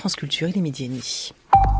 France Culture, il est 12h30.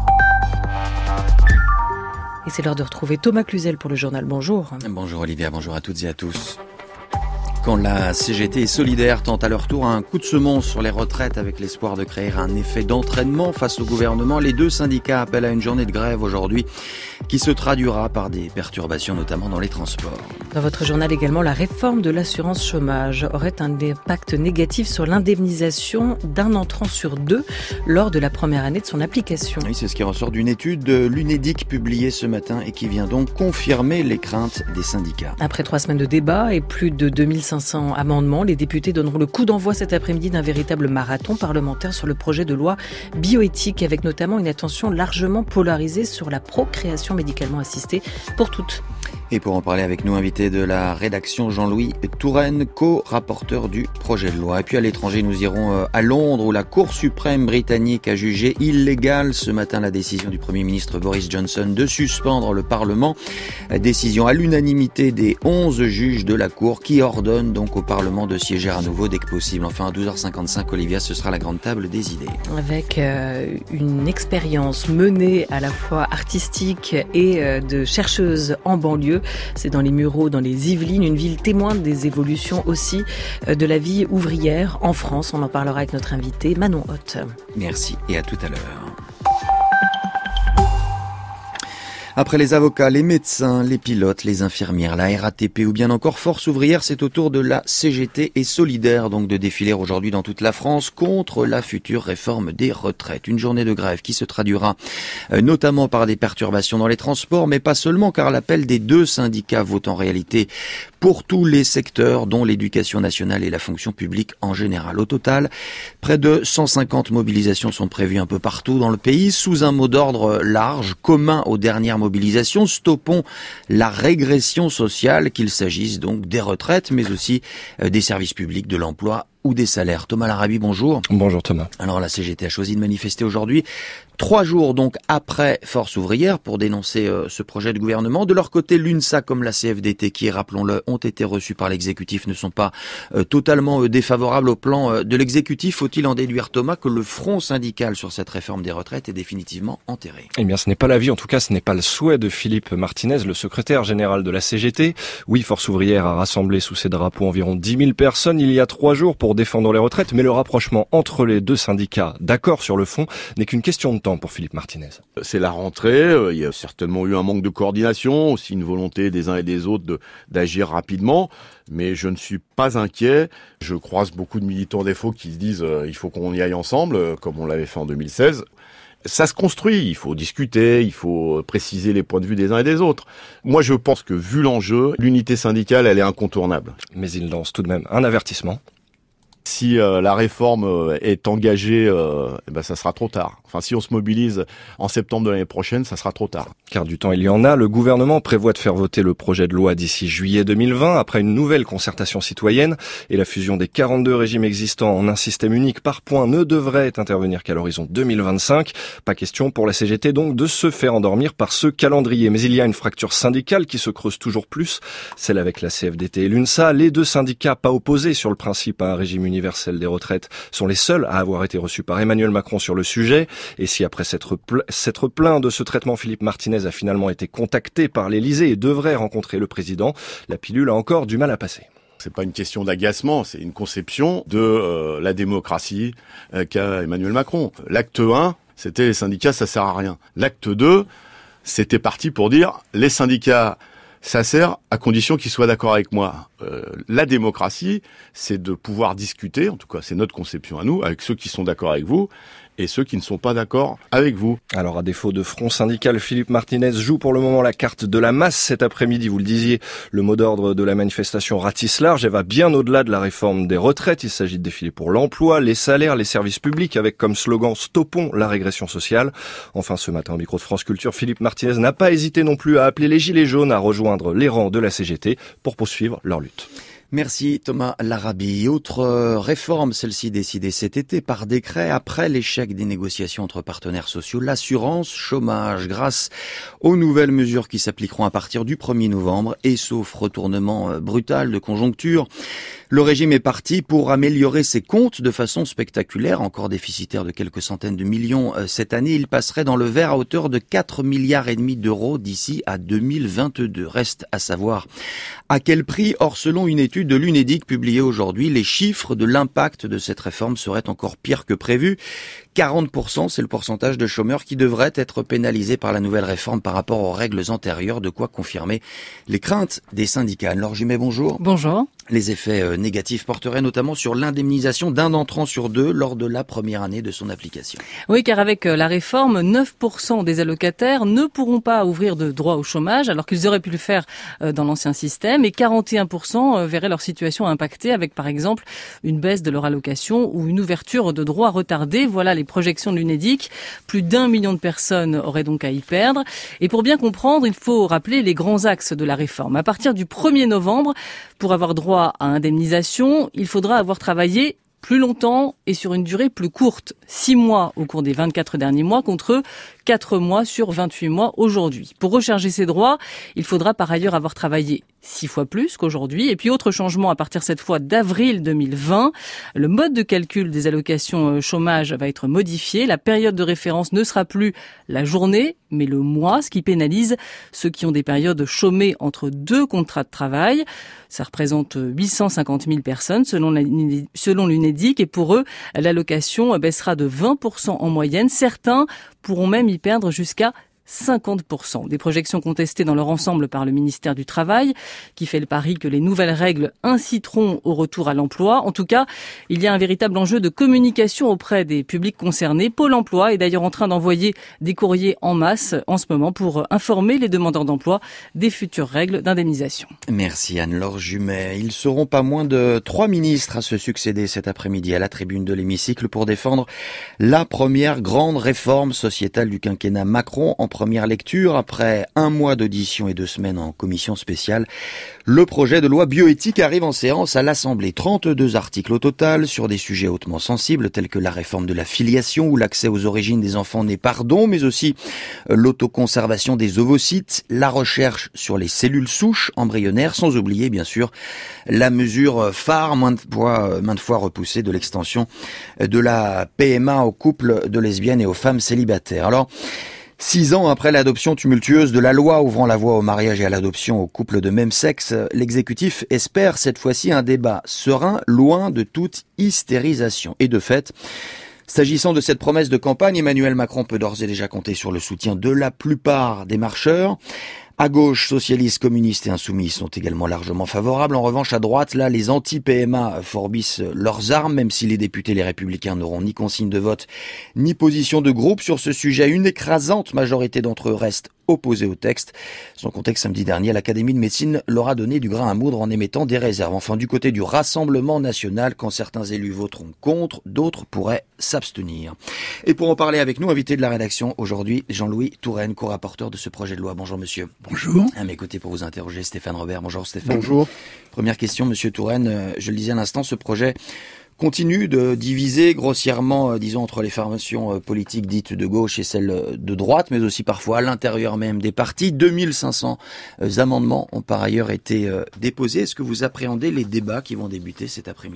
Et c'est l'heure de retrouver Thomas Cluzel pour le journal. Bonjour. Bonjour Olivia, bonjour à toutes et à tous. Quand la CGT et Solidaires tentent à leur tour un coup de semonce sur les retraites avec l'espoir de créer un effet d'entraînement face au gouvernement, les deux syndicats appellent à une journée de grève aujourd'hui qui se traduira par des perturbations notamment dans les transports. Dans votre journal également, la réforme de l'assurance chômage aurait un impact négatif sur l'indemnisation d'un entrant sur deux lors de la première année de son application. Oui, c'est ce qui ressort d'une étude de l'UNEDIC publiée ce matin et qui vient donc confirmer les craintes des syndicats. Après 3 semaines de débat et plus de 2500 amendements, les députés donneront le coup d'envoi cet après-midi d'un véritable marathon parlementaire sur le projet de loi bioéthique, avec notamment une attention largement polarisée sur la procréation médicalement assistée pour toutes. Et pour en parler avec nous, invité de la rédaction Jean-Louis Touraine, co-rapporteur du projet de loi. Et puis à l'étranger, nous irons à Londres où la Cour suprême britannique a jugé illégale ce matin la décision du Premier ministre Boris Johnson de suspendre le Parlement. Décision à l'unanimité des 11 juges de la Cour qui ordonnent donc au Parlement de siéger à nouveau dès que possible. Enfin, à 12h55, Olivia, ce sera la grande table des idées. Avec une expérience menée à la fois artistique et de chercheuse en banlieue. C'est dans les Mureaux, dans les Yvelines, une ville témoin des évolutions aussi de la vie ouvrière en France. On en parlera avec notre invité Manon Hoth. Merci et à tout à l'heure. Après les avocats, les médecins, les pilotes, les infirmières, la RATP ou bien encore Force ouvrière, c'est au tour de la CGT et Solidaires donc de défiler aujourd'hui dans toute la France contre la future réforme des retraites. Une journée de grève qui se traduira notamment par des perturbations dans les transports, mais pas seulement car l'appel des deux syndicats vaut en réalité pour tous les secteurs, dont l'éducation nationale et la fonction publique en général. Au total, près de 150 mobilisations sont prévues un peu partout dans le pays, sous un mot d'ordre large, commun aux dernières mobilisations. Stoppons la régression sociale, qu'il s'agisse donc des retraites, mais aussi des services publics, de l'emploi ou des salaires. Thomas Larabi, bonjour. Bonjour Thomas. Alors la CGT a choisi de manifester aujourd'hui, 3 jours donc après Force ouvrière, pour dénoncer ce projet de gouvernement. De leur côté, l'UNSA comme la CFDT, qui, rappelons-le, ont été reçus par l'exécutif, ne sont pas totalement défavorables au plan de l'exécutif. Faut-il en déduire, Thomas, que le front syndical sur cette réforme des retraites est définitivement enterré? Eh bien, ce n'est pas l'avis, en tout cas, ce n'est pas le souhait de Philippe Martinez, le secrétaire général de la CGT. Oui, Force ouvrière a rassemblé sous ses drapeaux environ 10 000 personnes il y a 3 jours pour défendre les retraites, mais le rapprochement entre les deux syndicats, d'accord sur le fond, n'est qu'une question de temps pour Philippe Martinez. C'est la rentrée, il y a certainement eu un manque de coordination, aussi une volonté des uns et des autres d'agir rapidement, mais je ne suis pas inquiet. Je croise beaucoup de militants défauts qui se disent il faut qu'on y aille ensemble, comme on l'avait fait en 2016. Ça se construit, il faut discuter, il faut préciser les points de vue des uns et des autres. Moi, je pense que vu l'enjeu, l'unité syndicale, elle est incontournable. Mais il lance tout de même un avertissement. Si la réforme est engagée, ça sera trop tard. Enfin, si on se mobilise en septembre de l'année prochaine, ça sera trop tard. Car du temps, il y en a. Le gouvernement prévoit de faire voter le projet de loi d'ici juillet 2020, après une nouvelle concertation citoyenne. Et la fusion des 42 régimes existants en un système unique par points ne devrait intervenir qu'à l'horizon 2025. Pas question pour la CGT donc de se faire endormir par ce calendrier. Mais il y a une fracture syndicale qui se creuse toujours plus, celle avec la CFDT et l'UNSA. Les deux syndicats pas opposés sur le principe à un régime universel des retraites sont les seuls à avoir été reçus par Emmanuel Macron sur le sujet. Et si après s'être plaint de ce traitement, Philippe Martinez a finalement été contacté par l'Élysée et devrait rencontrer le président, la pilule a encore du mal à passer. C'est pas une question d'agacement, c'est une conception de la démocratie qu'a Emmanuel Macron. L'acte 1, c'était les syndicats, ça sert à rien. L'acte 2, c'était parti pour dire les syndicats, ça sert à condition qu'ils soient d'accord avec moi. La démocratie, c'est de pouvoir discuter, en tout cas c'est notre conception à nous, avec ceux qui sont d'accord avec vous et ceux qui ne sont pas d'accord avec vous. Alors à défaut de front syndical, Philippe Martinez joue pour le moment la carte de la masse cet après-midi. Vous le disiez, le mot d'ordre de la manifestation ratisse large et va bien au-delà de la réforme des retraites. Il s'agit de défiler pour l'emploi, les salaires, les services publics, avec comme slogan « Stoppons la régression sociale ». Enfin, ce matin au micro de France Culture, Philippe Martinez n'a pas hésité non plus à appeler les Gilets jaunes à rejoindre les rangs de la CGT pour poursuivre leur lutte. Merci Thomas Larabi. Autre réforme, celle-ci décidée cet été par décret après l'échec des négociations entre partenaires sociaux, l'assurance chômage. Grâce aux nouvelles mesures qui s'appliqueront à partir du 1er novembre et sauf retournement brutal de conjoncture, Le régime est parti pour améliorer ses comptes de façon spectaculaire, encore déficitaire de quelques centaines de millions cette année. Il passerait dans le vert à hauteur de 4,5 milliards d'euros d'ici à 2022. Reste à savoir à quel prix. Or, selon une étude de l'Unédic publiée aujourd'hui, les chiffres de l'impact de cette réforme seraient encore pires que prévu. 40%, c'est le pourcentage de chômeurs qui devraient être pénalisés par la nouvelle réforme par rapport aux règles antérieures, de quoi confirmer les craintes des syndicats. Laure Jumet, bonjour. Bonjour. Les effets négatifs porteraient notamment sur l'indemnisation d'un entrant sur deux lors de la première année de son application. Oui, car avec la réforme, 9% des allocataires ne pourront pas ouvrir de droit au chômage, alors qu'ils auraient pu le faire dans l'ancien système, et 41% verraient leur situation impactée avec, par exemple, une baisse de leur allocation ou une ouverture de droits retardés. Voilà les projections de l'Unédic. Plus d'1 million de personnes auraient donc à y perdre. Et pour bien comprendre, il faut rappeler les grands axes de la réforme. À partir du 1er novembre, pour avoir droit à indemnisation, il faudra avoir travaillé plus longtemps et sur une durée plus courte. 6 mois au cours des 24 derniers mois contre 4 mois sur 28 mois aujourd'hui. Pour recharger ses droits, il faudra par ailleurs avoir travaillé 6 fois plus qu'aujourd'hui. Et puis autre changement à partir cette fois d'avril 2020, le mode de calcul des allocations chômage va être modifié. La période de référence ne sera plus la journée, mais le mois, ce qui pénalise ceux qui ont des périodes chômées entre 2 contrats de travail. Ça représente 850 000 personnes selon l'Unédic, et pour eux, l'allocation baissera de 20% en moyenne. Certains pourront même y perdre jusqu'à 50%. Des projections contestées dans leur ensemble par le ministère du Travail, qui fait le pari que les nouvelles règles inciteront au retour à l'emploi. En tout cas, il y a un véritable enjeu de communication auprès des publics concernés. Pôle emploi est d'ailleurs en train d'envoyer des courriers en masse en ce moment pour informer les demandeurs d'emploi des futures règles d'indemnisation. Merci Anne-Laure Jumet. Ils seront pas moins de 3 ministres à se succéder cet après-midi à la tribune de l'hémicycle pour défendre la première grande réforme sociétale du quinquennat Macron en première lecture. Après un mois d'audition et 2 semaines en commission spéciale, le projet de loi bioéthique arrive en séance à l'Assemblée. 32 articles au total sur des sujets hautement sensibles tels que la réforme de la filiation ou l'accès aux origines des enfants nés par don, mais aussi l'autoconservation des ovocytes, la recherche sur les cellules souches embryonnaires, sans oublier bien sûr la mesure phare maintes fois repoussée de l'extension de la PMA aux couples de lesbiennes et aux femmes célibataires. Alors, 6 ans après l'adoption tumultueuse de la loi ouvrant la voie au mariage et à l'adoption aux couples de même sexe, l'exécutif espère cette fois-ci un débat serein, loin de toute hystérisation. Et de fait, s'agissant de cette promesse de campagne, Emmanuel Macron peut d'ores et déjà compter sur le soutien de la plupart des marcheurs. À gauche, socialistes, communistes et insoumis sont également largement favorables. En revanche, à droite, là, les anti-PMA forbissent leurs armes, même si les députés, les républicains, n'auront ni consigne de vote, ni position de groupe sur ce sujet. Une écrasante majorité d'entre eux reste opposés au texte. Sans contexte, samedi dernier, l'Académie de médecine leur a donné du grain à moudre en émettant des réserves. Enfin, du côté du Rassemblement national, quand certains élus voteront contre, d'autres pourraient s'abstenir. Et pour en parler avec nous, invité de la rédaction aujourd'hui, Jean-Louis Touraine, co-rapporteur de ce projet de loi. Bonjour monsieur. Bonjour. À mes côtés pour vous interroger, Stéphane Robert. Bonjour Stéphane. Bonjour. Première question, monsieur Touraine. Je le disais à l'instant, ce projet continue de diviser grossièrement, disons, entre les formations politiques dites de gauche et celles de droite, mais aussi parfois à l'intérieur même des partis. 2500 amendements ont par ailleurs été déposés. Est-ce que vous appréhendez les débats qui vont débuter cet après-midi ?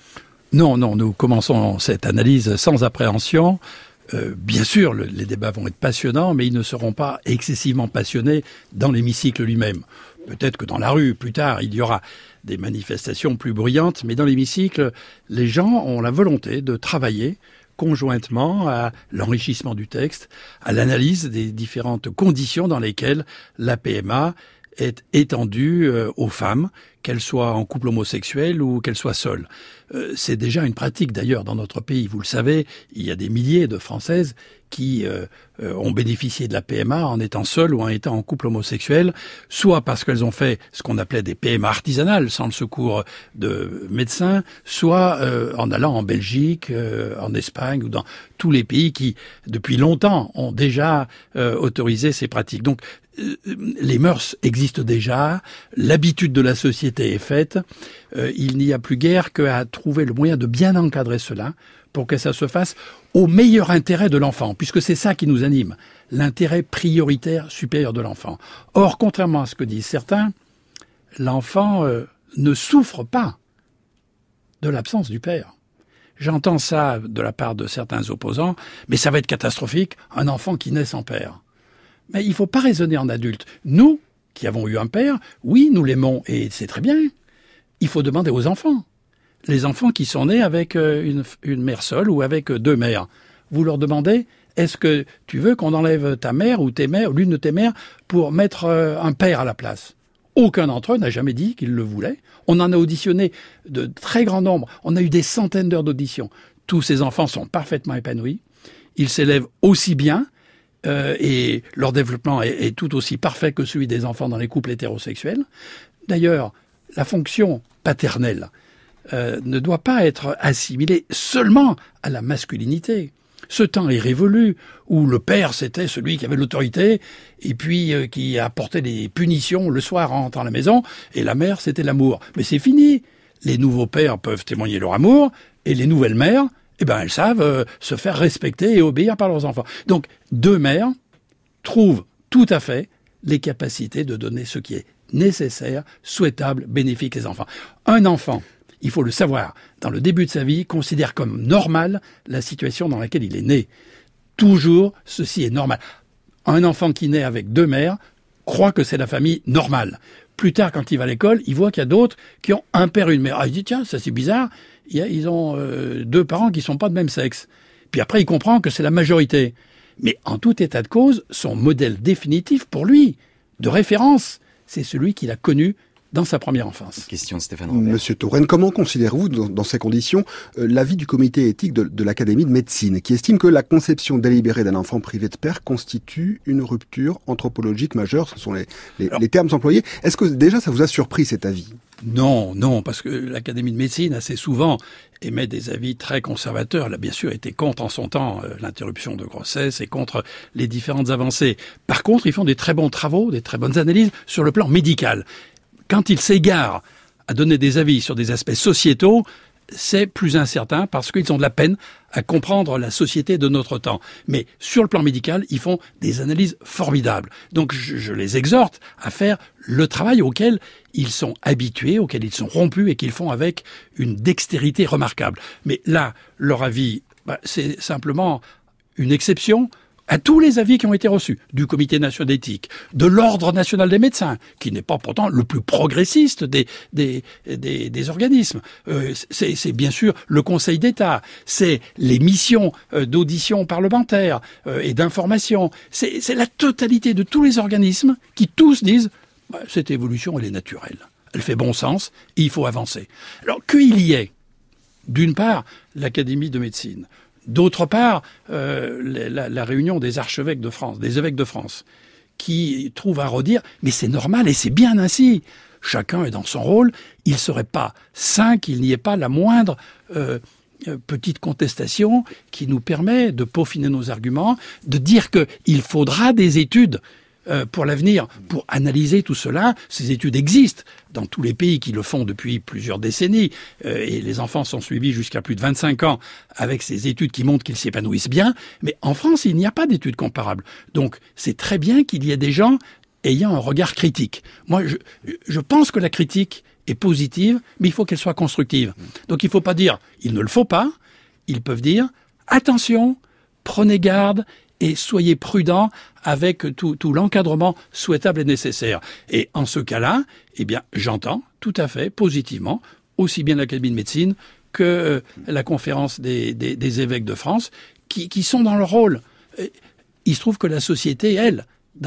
Non, nous commençons cette analyse sans appréhension. Bien sûr, les débats vont être passionnants, mais ils ne seront pas excessivement passionnés dans l'hémicycle lui-même. Peut-être que dans la rue, plus tard, il y aura des manifestations plus bruyantes, mais dans l'hémicycle, les gens ont la volonté de travailler conjointement à l'enrichissement du texte, à l'analyse des différentes conditions dans lesquelles la PMA est étendue aux femmes, qu'elles soient en couple homosexuel ou qu'elles soient seules. C'est déjà une pratique d'ailleurs dans notre pays, vous le savez, il y a des milliers de Françaises qui ont bénéficié de la PMA en étant seules ou en étant en couple homosexuel, soit parce qu'elles ont fait ce qu'on appelait des PMA artisanales sans le secours de médecins, soit en allant en Belgique, en Espagne ou dans tous les pays qui, depuis longtemps, ont déjà autorisé ces pratiques. Donc, les mœurs existent déjà, l'habitude de la société est faite, il n'y a plus guère qu'à trouver le moyen de bien encadrer cela pour que ça se fasse au meilleur intérêt de l'enfant, puisque c'est ça qui nous anime, l'intérêt prioritaire supérieur de l'enfant. Or, contrairement à ce que disent certains, l'enfant ne souffre pas de l'absence du père. J'entends ça de la part de certains opposants, mais ça va être catastrophique, un enfant qui naît sans père. Mais il ne faut pas raisonner en adulte. Nous, qui avons eu un père, oui, nous l'aimons, et c'est très bien. Il faut demander aux enfants. Les enfants qui sont nés avec une mère seule ou avec deux mères. Vous leur demandez, est-ce que tu veux qu'on enlève ta mère ou tes mères, l'une de tes mères, pour mettre un père à la place ? Aucun d'entre eux n'a jamais dit qu'il le voulait. On en a auditionné de très grands nombres. On a eu des centaines d'heures d'audition. Tous ces enfants sont parfaitement épanouis. Ils s'élèvent aussi bien et leur développement est tout aussi parfait que celui des enfants dans les couples hétérosexuels. D'ailleurs, la fonction paternelle ne doit pas être assimilée seulement à la masculinité. Ce temps est révolu, où le père, c'était celui qui avait l'autorité, et puis qui apportait des punitions le soir en rentrant à la maison, et la mère, c'était l'amour. Mais c'est fini. Les nouveaux pères peuvent témoigner leur amour, et les nouvelles mères, elles savent se faire respecter et obéir par leurs enfants. Donc, deux mères trouvent tout à fait les capacités de donner ce qui est nécessaire, souhaitable, bénéfique aux enfants. Un enfant, il faut le savoir, dans le début de sa vie, considère comme normal la situation dans laquelle il est né. Toujours, ceci est normal. Un enfant qui naît avec deux mères croit que c'est la famille normale. Plus tard, quand il va à l'école, il voit qu'il y a d'autres qui ont un père et une mère. Ah, il dit, tiens, ça c'est bizarre, ils ont deux parents qui ne sont pas de même sexe. Puis après, il comprend que c'est la majorité. Mais en tout état de cause, son modèle définitif pour lui, de référence, c'est celui qu'il a connu dans sa première enfance. Question de Stéphane Robert. Monsieur Touraine, comment considérez-vous, dans ces conditions, l'avis du comité éthique de l'Académie de médecine, qui estime que la conception délibérée d'un enfant privé de père constitue une rupture anthropologique majeure? Ce sont les termes employés. Est-ce que déjà ça vous a surpris cet avis? Non, parce que l'Académie de médecine, assez souvent, émet des avis très conservateurs. Elle a bien sûr été contre en son temps l'interruption de grossesse et contre les différentes avancées. Par contre, ils font des très bons travaux, des très bonnes analyses sur le plan médical. Quand ils s'égarent à donner des avis sur des aspects sociétaux, c'est plus incertain parce qu'ils ont de la peine à comprendre la société de notre temps. Mais sur le plan médical, ils font des analyses formidables. Donc je les exhorte à faire le travail auquel ils sont habitués, auquel ils sont rompus et qu'ils font avec une dextérité remarquable. Mais là, leur avis, c'est simplement une exception à tous les avis qui ont été reçus, du Comité national d'éthique, de l'Ordre national des médecins, qui n'est pas pourtant le plus progressiste des organismes. C'est bien sûr le Conseil d'État, c'est les missions d'audition parlementaire et d'information. C'est la totalité de tous les organismes qui tous disent cette évolution, elle est naturelle, elle fait bon sens et il faut avancer. Alors qu'il y ait, d'une part, l'Académie de médecine, d'autre part, la réunion des archevêques de France, des évêques de France, qui trouvent à redire, mais c'est normal et c'est bien ainsi. Chacun est dans son rôle. Il ne serait pas sain qu'il n'y ait pas la moindre petite contestation qui nous permet de peaufiner nos arguments, de dire qu'il faudra des études pour l'avenir, pour analyser tout cela. Ces études existent dans tous les pays qui le font depuis plusieurs décennies, et les enfants sont suivis jusqu'à plus de 25 ans avec ces études qui montrent qu'ils s'épanouissent bien, mais en France, il n'y a pas d'études comparables. Donc, c'est très bien qu'il y ait des gens ayant un regard critique. Moi, je pense que la critique est positive, mais il faut qu'elle soit constructive. Donc, il ne faut pas dire « il ne le faut pas », ils peuvent dire « attention, prenez garde », et soyez prudents avec tout l'encadrement souhaitable et nécessaire. Et en ce cas-là, j'entends tout à fait positivement aussi bien l'Académie de médecine que la conférence des évêques de France qui sont dans leur rôle. Il se trouve que la société, elle,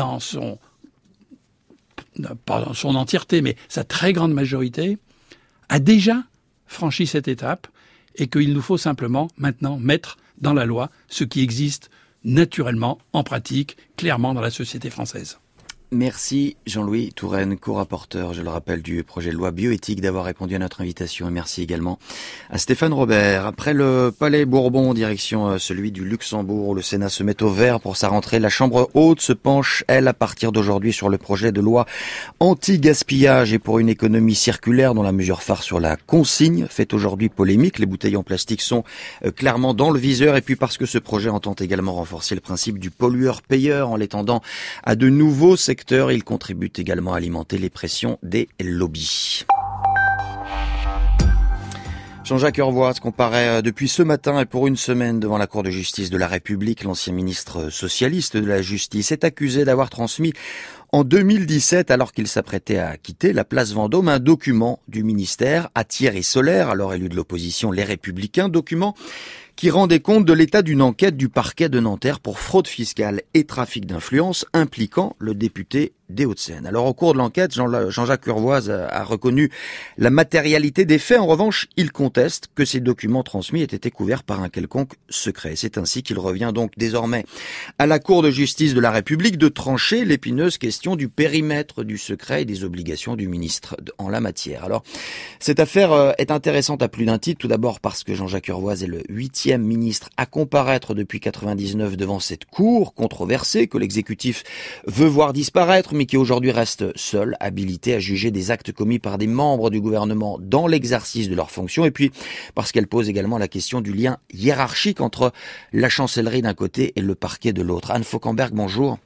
pas dans son entièreté, mais sa très grande majorité, a déjà franchi cette étape et qu'il nous faut simplement maintenant mettre dans la loi ce qui existe naturellement, en pratique, clairement dans la société française. Merci Jean-Louis Touraine, co-rapporteur, je le rappelle, du projet de loi bioéthique, d'avoir répondu à notre invitation. Et merci également à Stéphane Robert. Après le Palais Bourbon, direction celui du Luxembourg, où le Sénat se met au vert pour sa rentrée. La Chambre haute se penche, elle, à partir d'aujourd'hui, sur le projet de loi anti-gaspillage et pour une économie circulaire, dont la mesure phare sur la consigne fait aujourd'hui polémique. Les bouteilles en plastique sont clairement dans le viseur. Et puis parce que ce projet entend également renforcer le principe du pollueur-payeur en l'étendant à de nouveaux secteurs. Il contribue également à alimenter les pressions des lobbies. Jean-Jacques Urvoas comparaît depuis ce matin et pour une semaine devant la Cour de justice de la République. L'ancien ministre socialiste de la Justice est accusé d'avoir transmis en 2017, alors qu'il s'apprêtait à quitter la place Vendôme, un document du ministère à Thierry Solère, alors élu de l'opposition Les Républicains, document qui rendait compte de l'état d'une enquête du parquet de Nanterre pour fraude fiscale et trafic d'influence impliquant le député des Hauts-de-Seine. Alors au cours de l'enquête, Jean-Jacques Urvoas a reconnu la matérialité des faits. En revanche, il conteste que ces documents transmis aient été couverts par un quelconque secret. C'est ainsi qu'il revient donc désormais à la Cour de justice de la République de trancher l'épineuse question du périmètre du secret et des obligations du ministre en la matière. Alors cette affaire est intéressante à plus d'un titre. Tout d'abord parce que Jean-Jacques Urvoas est le 8e ministre à comparaître depuis 99 devant cette cour controversée que l'exécutif veut voir disparaître, mais qui aujourd'hui reste seul, habilité à juger des actes commis par des membres du gouvernement dans l'exercice de leurs fonctions, et puis parce qu'elle pose également la question du lien hiérarchique entre la chancellerie d'un côté et le parquet de l'autre. Anne Fauquemberg, bonjour.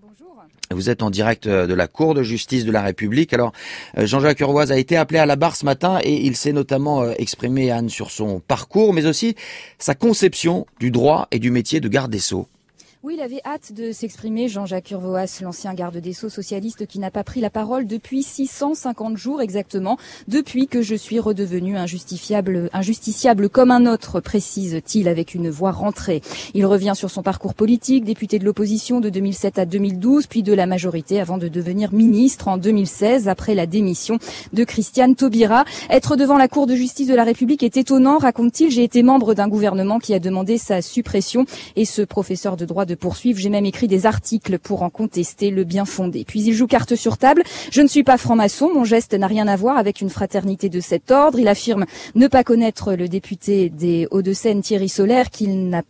Vous êtes en direct de la Cour de justice de la République. Alors, Jean-Jacques Urvoas a été appelé à la barre ce matin et il s'est notamment exprimé, Anne, sur son parcours, mais aussi sa conception du droit et du métier de garde des Sceaux. Oui, il avait hâte de s'exprimer, Jean-Jacques Urvoas, l'ancien garde des Sceaux socialiste qui n'a pas pris la parole depuis 650 jours exactement, depuis que je suis redevenu un justiciable comme un autre, précise-t-il avec une voix rentrée. Il revient sur son parcours politique, député de l'opposition de 2007 à 2012, puis de la majorité avant de devenir ministre en 2016 après la démission de Christiane Taubira. Être devant la Cour de justice de la République est étonnant, raconte-t-il. J'ai été membre d'un gouvernement qui a demandé sa suppression et ce professeur de droit de poursuivre. J'ai même écrit des articles pour en contester le bien fondé. Puis il joue carte sur table. Je ne suis pas franc-maçon. Mon geste n'a rien à voir avec une fraternité de cet ordre. Il affirme ne pas connaître le député des Hauts-de-Seine, Thierry Solère, qu'il n'a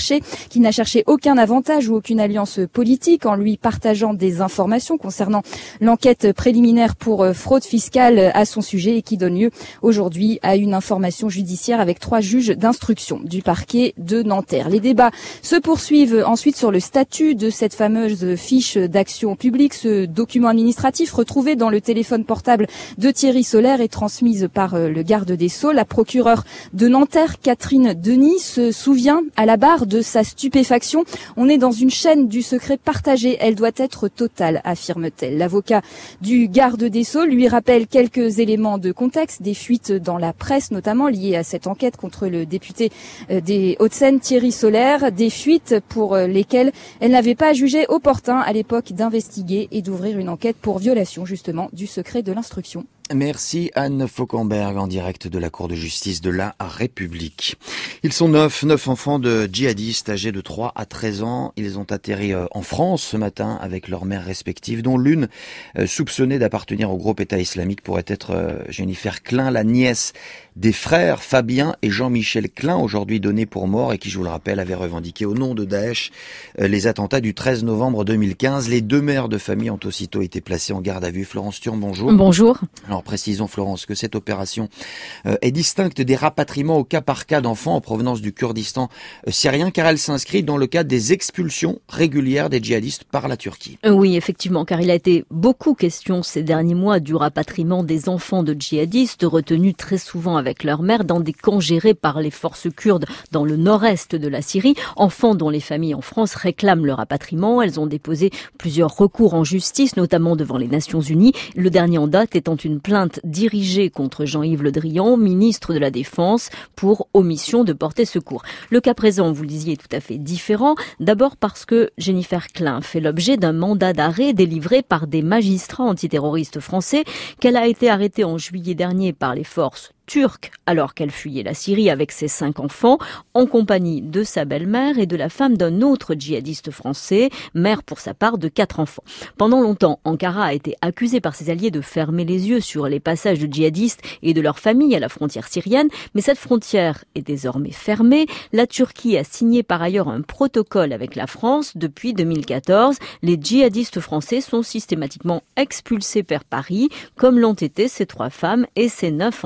cherché aucun avantage ou aucune alliance politique en lui partageant des informations concernant l'enquête préliminaire pour fraude fiscale à son sujet et qui donne lieu aujourd'hui à une information judiciaire avec 3 juges d'instruction du parquet de Nanterre. Les débats se poursuivent ensuite sur le statut de cette fameuse fiche d'action publique, ce document administratif retrouvé dans le téléphone portable de Thierry Solère et transmise par le garde des Sceaux. La procureure de Nanterre, Catherine Denis, se souvient à la barre de sa stupéfaction. On est dans une chaîne du secret partagé. Elle doit être totale, affirme-t-elle. L'avocat du garde des Sceaux lui rappelle quelques éléments de contexte, des fuites dans la presse notamment liées à cette enquête contre le député des Hauts-de-Seine, Thierry Solère, des fuites pour lesquelles elle n'avait pas jugé opportun à l'époque d'investiguer et d'ouvrir une enquête pour violation justement du secret de l'instruction. Merci Anne Fauquemberg en direct de la Cour de justice de la République. Ils sont 9 enfants de djihadistes âgés de 3 à 13 ans. Ils ont atterri en France ce matin avec leurs mères respectives, dont l'une soupçonnée d'appartenir au groupe État islamique pourrait être Jennifer Klein, la nièce des frères Fabien et Jean-Michel Klein, aujourd'hui donnés pour morts et qui, je vous le rappelle, avaient revendiqué au nom de Daesh les attentats du 13 novembre 2015. Les 2 mères de famille ont aussitôt été placées en garde à vue. Florence Thurn, bonjour. Bonjour. Alors précisons, Florence, que cette opération est distincte des rapatriements au cas par cas d'enfants en provenance du Kurdistan syrien, car elle s'inscrit dans le cadre des expulsions régulières des djihadistes par la Turquie. Oui, effectivement, car il a été beaucoup question ces derniers mois du rapatriement des enfants de djihadistes retenus très souvent avec leur mère dans des camps gérés par les forces kurdes dans le nord-est de la Syrie. Enfants dont les familles en France réclament le rapatriement. Elles ont déposé plusieurs recours en justice, notamment devant les Nations Unies. Le dernier en date étant une plainte dirigée contre Jean-Yves Le Drian, ministre de la Défense, pour omission de porter secours. Le cas présent, vous le disiez, est tout à fait différent. D'abord parce que Jennifer Klein fait l'objet d'un mandat d'arrêt délivré par des magistrats antiterroristes français, qu'elle a été arrêtée en juillet dernier par les forces turque alors qu'elle fuyait la Syrie avec ses 5 enfants, en compagnie de sa belle-mère et de la femme d'un autre djihadiste français, mère pour sa part de 4 enfants. Pendant longtemps, Ankara a été accusée par ses alliés de fermer les yeux sur les passages de djihadistes et de leurs familles à la frontière syrienne, mais cette frontière est désormais fermée. La Turquie a signé par ailleurs un protocole avec la France. Depuis 2014, les djihadistes français sont systématiquement expulsés vers Paris, comme l'ont été ces 3 femmes et ces 9 enfants.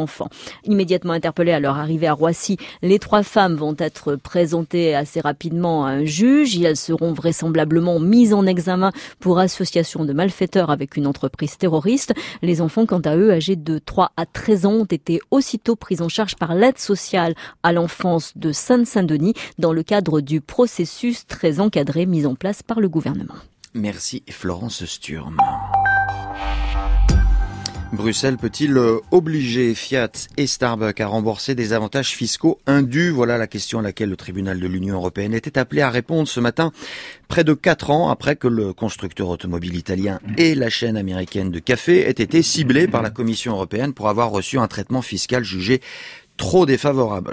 Immédiatement interpellées à leur arrivée à Roissy, les 3 femmes vont être présentées assez rapidement à un juge. Elles seront vraisemblablement mises en examen pour association de malfaiteurs avec une entreprise terroriste. Les enfants, quant à eux, âgés de 3 à 13 ans, ont été aussitôt pris en charge par l'aide sociale à l'enfance de Seine-Saint-Denis dans le cadre du processus très encadré mis en place par le gouvernement. Merci Florence Sturm. Bruxelles peut-il obliger Fiat et Starbucks à rembourser des avantages fiscaux indus? Voilà la question à laquelle le tribunal de l'Union européenne était appelé à répondre ce matin, près de 4 ans après que le constructeur automobile italien et la chaîne américaine de café aient été ciblés par la Commission européenne pour avoir reçu un traitement fiscal jugé trop favorable,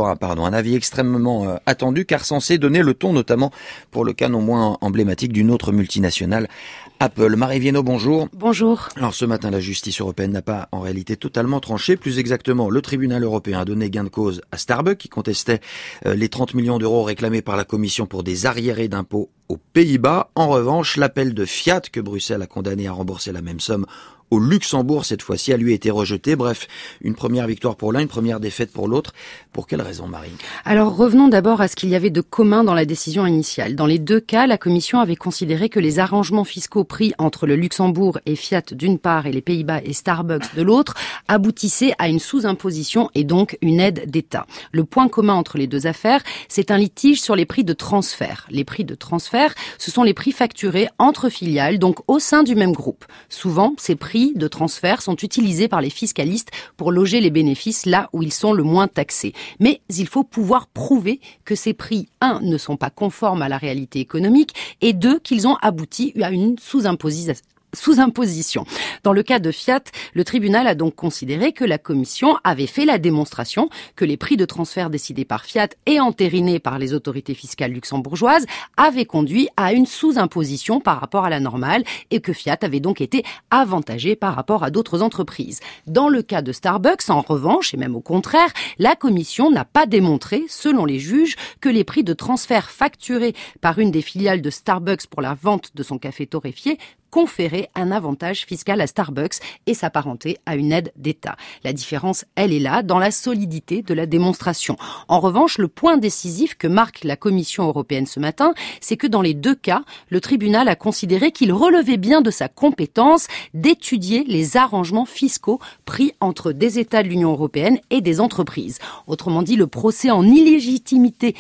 un avis extrêmement attendu car censé donner le ton notamment pour le cas non moins emblématique d'une autre multinationale, Apple. Marie Viennot, bonjour. Bonjour. Alors ce matin, la justice européenne n'a pas en réalité totalement tranché. Plus exactement, le tribunal européen a donné gain de cause à Starbucks qui contestait les 30 millions d'euros réclamés par la Commission pour des arriérés d'impôts aux Pays-Bas. En revanche, l'appel de Fiat que Bruxelles a condamné à rembourser la même somme au Luxembourg, cette fois-ci, a lui été rejeté. Bref, une première victoire pour l'un, une première défaite pour l'autre. Pour quelle raison, Marie? Alors, revenons d'abord à ce qu'il y avait de commun dans la décision initiale. Dans les 2 cas, la Commission avait considéré que les arrangements fiscaux pris entre le Luxembourg et Fiat d'une part et les Pays-Bas et Starbucks de l'autre aboutissaient à une sous-imposition et donc une aide d'État. Le point commun entre les 2 affaires, c'est un litige sur les prix de transfert. Les prix de transfert, ce sont les prix facturés entre filiales, donc au sein du même groupe. Souvent, ces prix de transfert sont utilisés par les fiscalistes pour loger les bénéfices là où ils sont le moins taxés. Mais il faut pouvoir prouver que ces prix, 1, ne sont pas conformes à la réalité économique et 2, qu'ils ont abouti à une sous-imposition. Dans le cas de Fiat, le tribunal a donc considéré que la Commission avait fait la démonstration que les prix de transfert décidés par Fiat et entérinés par les autorités fiscales luxembourgeoises avaient conduit à une sous-imposition par rapport à la normale et que Fiat avait donc été avantagé par rapport à d'autres entreprises. Dans le cas de Starbucks, en revanche, et même au contraire, la Commission n'a pas démontré, selon les juges, que les prix de transfert facturés par une des filiales de Starbucks pour la vente de son café torréfié conférer un avantage fiscal à Starbucks et s'apparenter à une aide d'État. La différence, elle est là, dans la solidité de la démonstration. En revanche, le point décisif que marque la Commission européenne ce matin, c'est que dans les 2 cas, le tribunal a considéré qu'il relevait bien de sa compétence d'étudier les arrangements fiscaux pris entre des États de l'Union européenne et des entreprises. Autrement dit, le procès en illégitimité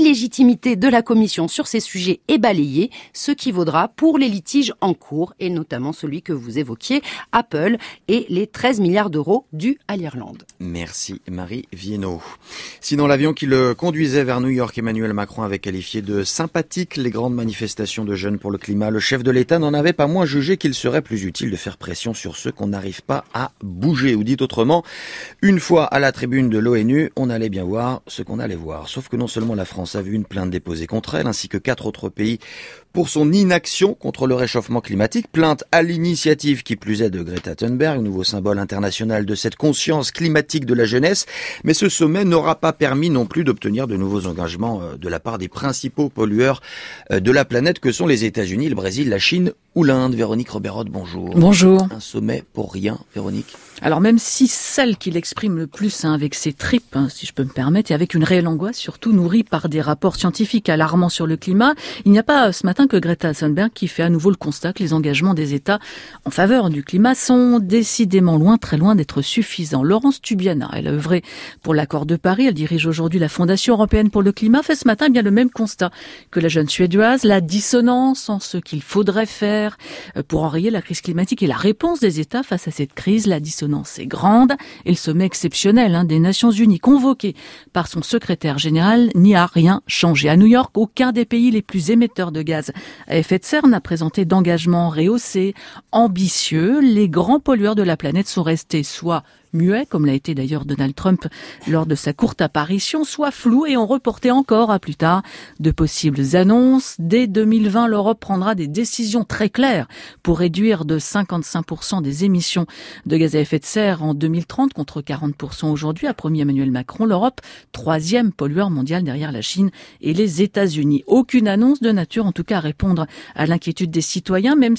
de la Commission sur ces sujets est balayé, ce qui vaudra pour les litiges en cours et notamment celui que vous évoquiez, Apple et les 13 milliards d'euros dus à l'Irlande. Merci Marie Viennot. Sinon, l'avion qui le conduisait vers New York, Emmanuel Macron avait qualifié de sympathique les grandes manifestations de jeunes pour le climat. Le chef de l'État n'en avait pas moins jugé qu'il serait plus utile de faire pression sur ceux qu'on n'arrive pas à bouger. Ou dit autrement, une fois à la tribune de l'ONU, on allait bien voir ce qu'on allait voir. Sauf que non seulement la France a vu une plainte déposée contre elle, ainsi que 4 autres pays pour son inaction contre le réchauffement climatique. Plainte à l'initiative qui plus est de Greta Thunberg, nouveau symbole international de cette conscience climatique de la jeunesse. Mais ce sommet n'aura pas permis non plus d'obtenir de nouveaux engagements de la part des principaux pollueurs de la planète que sont les États-Unis, le Brésil, la Chine ou l'Inde. Véronique Roberode, bonjour. Bonjour. Un sommet pour rien, Véronique? Alors même si celle qui l'exprime le plus avec ses tripes, si je peux me permettre, et avec une réelle angoisse, surtout nourrie par des rapports scientifiques alarmants sur le climat, il n'y a pas ce matin que Greta Thunberg qui fait à nouveau le constat que les engagements des États en faveur du climat sont décidément loin, très loin d'être suffisants. Laurence Tubiana, elle a œuvré pour l'accord de Paris, elle dirige aujourd'hui la Fondation européenne pour le climat, fait ce matin bien le même constat que la jeune Suédoise, la dissonance en ce qu'il faudrait faire pour enrayer la crise climatique et la réponse des États face à cette crise. La dissonance est grande et le sommet exceptionnel des Nations Unies convoqué par son secrétaire général n'y a rien changé. À New York, aucun des pays les plus émetteurs de gaz à effet de serre n'a présenté d'engagement rehaussé, ambitieux. Les grands pollueurs de la planète sont restés soit muets, comme l'a été d'ailleurs Donald Trump lors de sa courte apparition, soit flous et ont reporté encore à plus tard de possibles annonces. Dès 2020, l'Europe prendra des décisions très claires pour réduire de 55% des émissions de gaz à effet de serre en 2030 contre 40% aujourd'hui, a promis Emmanuel Macron. L'Europe, 3e pollueur mondial derrière la Chine et les États-Unis. Aucune annonce de nature, en tout cas, à répondre à l'inquiétude des citoyens, même si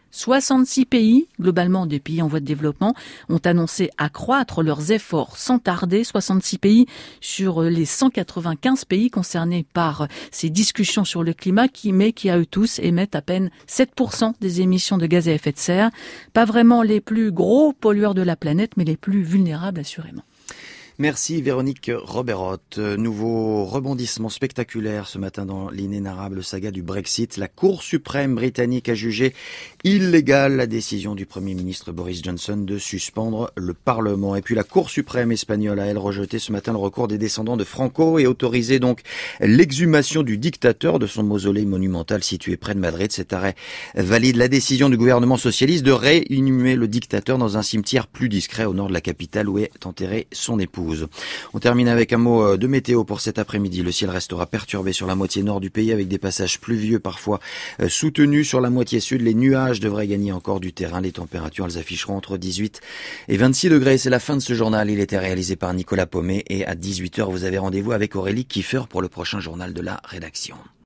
66 pays, globalement des pays en voie de développement, ont annoncé accroître leurs efforts sans tarder. 66 pays sur les 195 pays concernés par ces discussions sur le climat qui à eux tous émettent à peine 7% des émissions de gaz à effet de serre. Pas vraiment les plus gros pollueurs de la planète, mais les plus vulnérables assurément. Merci Véronique Roberotte. Nouveau rebondissement spectaculaire ce matin dans l'inénarrable saga du Brexit. La Cour suprême britannique a jugé illégale la décision du Premier ministre Boris Johnson de suspendre le Parlement. Et puis la Cour suprême espagnole a, elle, rejeté ce matin le recours des descendants de Franco et autorisé donc l'exhumation du dictateur de son mausolée monumental situé près de Madrid. Cet arrêt valide la décision du gouvernement socialiste de réinhumer le dictateur dans un cimetière plus discret au nord de la capitale où est enterrée son épouse. On termine avec un mot de météo pour cet après-midi. Le ciel restera perturbé sur la moitié nord du pays avec des passages pluvieux parfois soutenus sur la moitié sud. Les nuages devraient gagner encore du terrain. Les températures, elles afficheront entre 18 et 26 degrés. C'est la fin de ce journal. Il était réalisé par Nicolas Paumet et à 18h, vous avez rendez-vous avec Aurélie Kiefer pour le prochain journal de la rédaction.